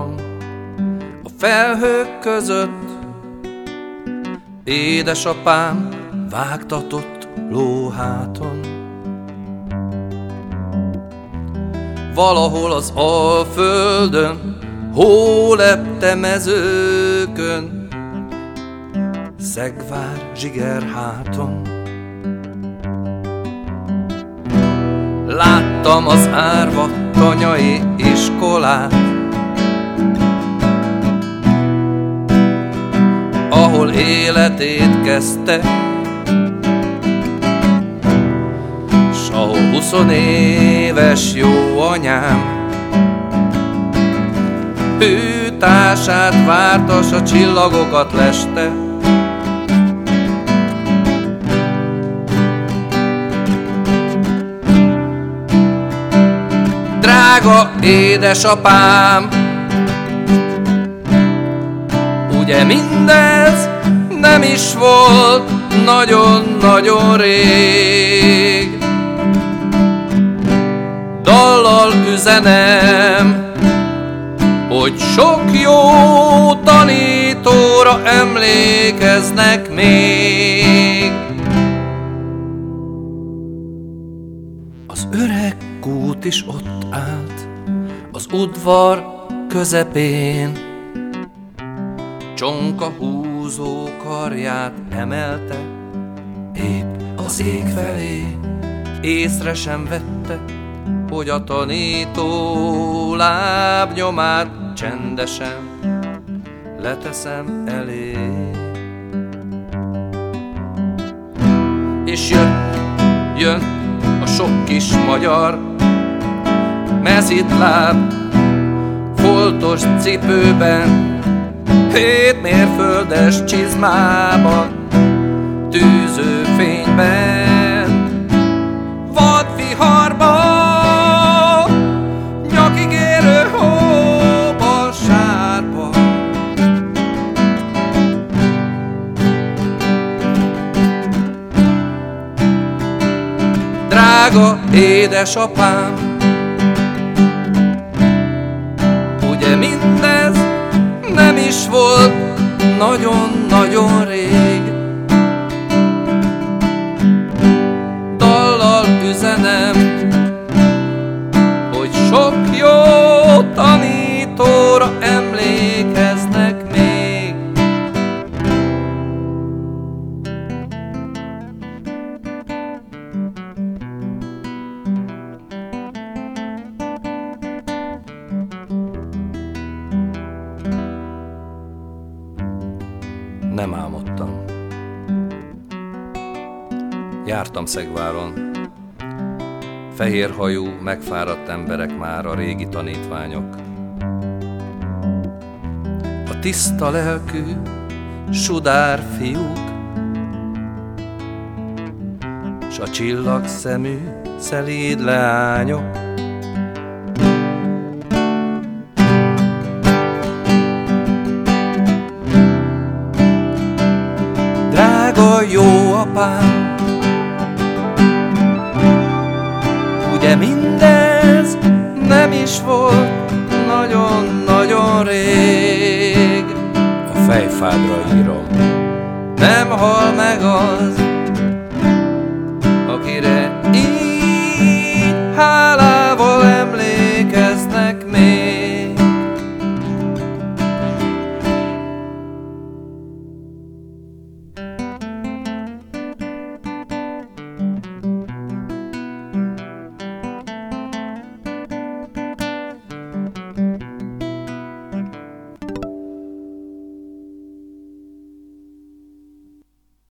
látom a felhők között, édesapám vágtatott lóháton. Valahol az Alföldön, hólepte mezőkön, Szegvár zsigerháton. Láttam az árva tanyai iskolát, ahol életét kezdte, s ahol 20 éves jó anyám hűtását várta, s a csillagokat leste. Drága édesapám, ugye mindez nem is volt nagyon-nagyon rég. Dallal üzenem, hogy sok jó tanítóra emlékeznek még. Az öreg kút is ott állt az udvar közepén, csonka húzó karját emelte épp az ég felé. Észre sem vette, hogy a tanító lábnyomát csendesen leteszem elé. És jön a sok kis magyar, mezitláb, foltos cipőben, 7 mérföldes csizmában, tűzőfényben, vadviharban, nyakig érő hóban, sárban. Drága édesapám, ugye mindez nem is volt nagyon-nagyon rég. Dallal üzenem, hogy sok jó tanítóra emlékeznek még. Nem álmodtam. Jártam Szegváron. Fehérhajú, megfáradt emberek már, a régi tanítványok. A tiszta lelkű, sudár fiúk, s a csillagszemű, szelíd leányok. Drága jó apám, ugye mindez nem is volt nagyon-nagyon rég. A fejfádra írom, nem hal meg az, akire